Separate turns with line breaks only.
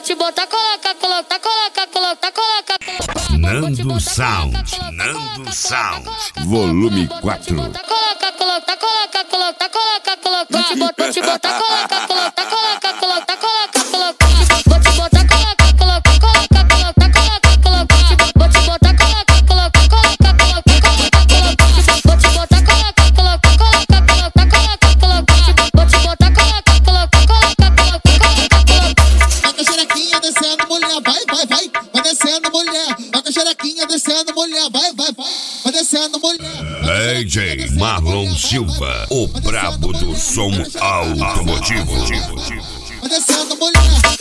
te botar, coloca, coloca, coloca, coloca, coloca.
Nando Sound, Nando Sound, volume 4.
Coloca, coloca, coloca, coloca, coloca, coloca. Vou te botar, coloca, coloca, coloca, coloca, coloca, coloca. Vou te botar, coloca, coloca, coloca, coloca, coloca, coloca. Vou te botar, coloca, coloca, coloca, coloca, coloca, coloca. Vou te botar, coloca, coloca, coloca, coloca, coloca, coloca. Vou te botar, coloca, coloca, coloca, coloca, coloca.
Vai com a xerequinha descendo, mulher, vai, vai, vai. Vai descendo, mulher. Vai com a xerequinha descendo, mulher, vai, vai, vai. Vai descendo, mulher.
DJ Marlon Silva, o brabo do som automotivo.
Vai descendo, mulher.